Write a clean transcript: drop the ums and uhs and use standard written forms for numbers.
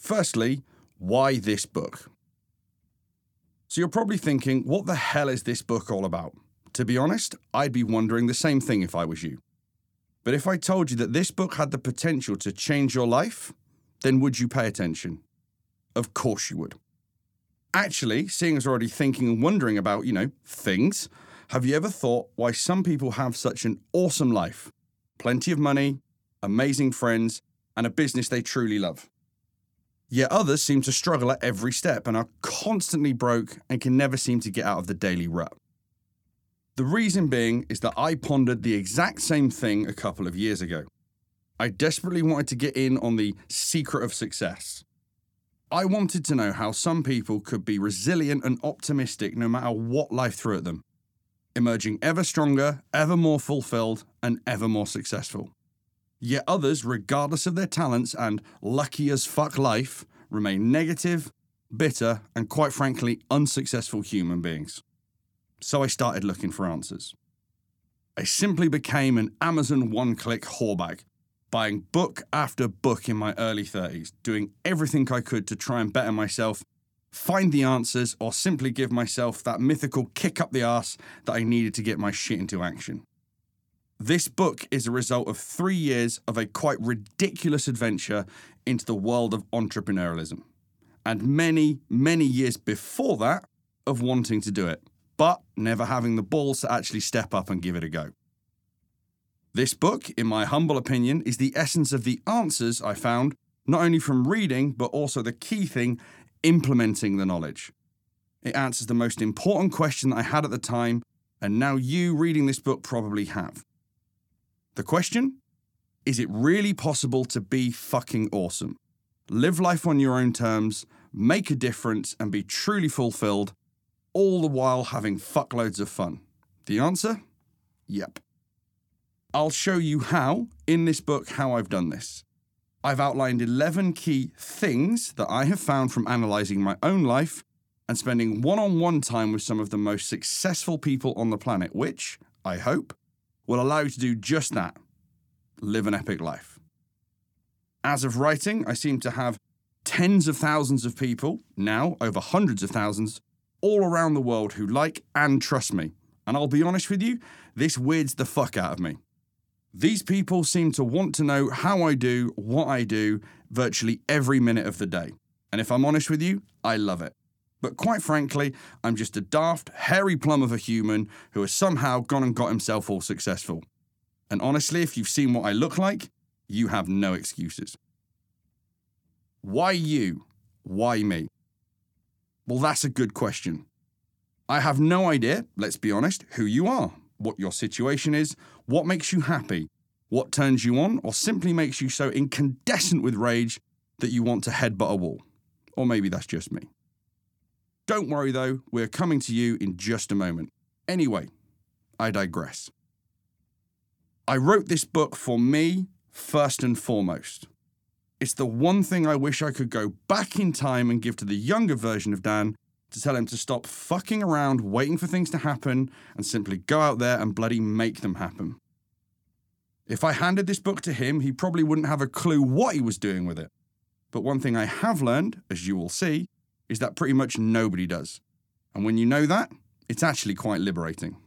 Firstly, why this book? So you're probably thinking, what the hell is this book all about? To be honest, I'd be wondering the same thing if I was you. But if I told you that this book had the potential to change your life, then would you pay attention? Of course you would. Actually, seeing as you're already thinking and wondering about, things, have you ever thought why some people have such an awesome life? Plenty of money, amazing friends, and a business they truly love. Yet others seem to struggle at every step and are constantly broke and can never seem to get out of the daily rut. The reason being is that I pondered the exact same thing a couple of years ago. I desperately wanted to get in on the secret of success. I wanted to know how some people could be resilient and optimistic no matter what life threw at them, emerging ever stronger, ever more fulfilled, and ever more successful. Yet others, regardless of their talents and lucky as fuck life, remain negative, bitter, and quite frankly, unsuccessful human beings. So I started looking for answers. I simply became an Amazon one-click whorebag, buying book after book in my early 30s, doing everything I could to try and better myself, find the answers, or simply give myself that mythical kick up the arse that I needed to get my shit into action. This book is a result of 3 years of a quite ridiculous adventure into the world of entrepreneurialism, and many, many years before that of wanting to do it, but never having the balls to actually step up and give it a go. This book, in my humble opinion, is the essence of the answers I found, not only from reading, but also the key thing, implementing the knowledge. It answers the most important question that I had at the time, and now you reading this book probably have. The question? Is it really possible to be fucking awesome? Live life on your own terms, make a difference, and be truly fulfilled, all the while having fuckloads of fun? The answer? Yep. I'll show you how, in this book, how I've done this. I've outlined 11 key things that I have found from analysing my own life and spending one-on-one time with some of the most successful people on the planet, which, I hope, will allow you to do just that, live an epic life. As of writing, I seem to have tens of thousands of people, now over hundreds of thousands, all around the world who like and trust me. And I'll be honest with you, this weirds the fuck out of me. These people seem to want to know how I do what I do virtually every minute of the day. And if I'm honest with you, I love it. But quite frankly, I'm just a daft, hairy plum of a human who has somehow gone and got himself all successful. And honestly, if you've seen what I look like, you have no excuses. Why you? Why me? Well, that's a good question. I have no idea, let's be honest, who you are, what your situation is, what makes you happy, what turns you on, or simply makes you so incandescent with rage that you want to headbutt a wall. Or maybe that's just me. Don't worry though, we're coming to you in just a moment. Anyway, I digress. I wrote this book for me, first and foremost. It's the one thing I wish I could go back in time and give to the younger version of Dan to tell him to stop fucking around waiting for things to happen and simply go out there and bloody make them happen. If I handed this book to him, he probably wouldn't have a clue what he was doing with it. But one thing I have learned, as you will see, is that pretty much nobody does. And when you know that, it's actually quite liberating.